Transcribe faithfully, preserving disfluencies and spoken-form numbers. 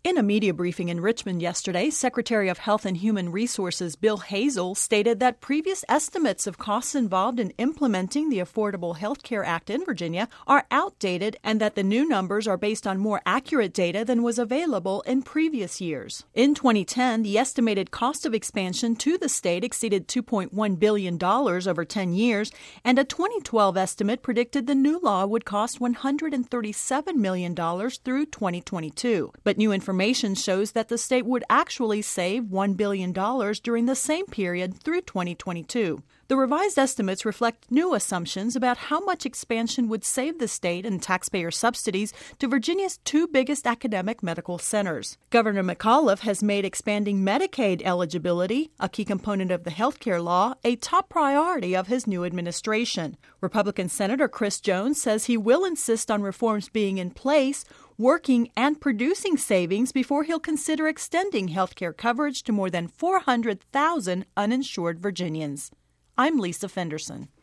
In a media briefing in Richmond yesterday, Secretary of Health and Human Resources Bill Hazel stated that previous estimates of costs involved in implementing the Affordable Health Care Act in Virginia are outdated and that the new numbers are based on more accurate data than was available in previous years. In twenty ten, the estimated cost of expansion to the state exceeded two point one billion dollars over ten years, and a twenty twelve estimate predicted the new law would cost one hundred thirty-seven million dollars through twenty twenty-two. But new information Information shows that the state would actually save one billion dollars during the same period through twenty twenty-two. The revised estimates reflect new assumptions about how much expansion would save the state in taxpayer subsidies to Virginia's two biggest academic medical centers. Governor McAuliffe has made expanding Medicaid eligibility, a key component of the health care law, a top priority of his new administration. Republican Senator Chris Jones says he will insist on reforms being in place, working and producing savings before he'll consider extending health care coverage to more than four hundred thousand uninsured Virginians. I'm Lisa Fenderson.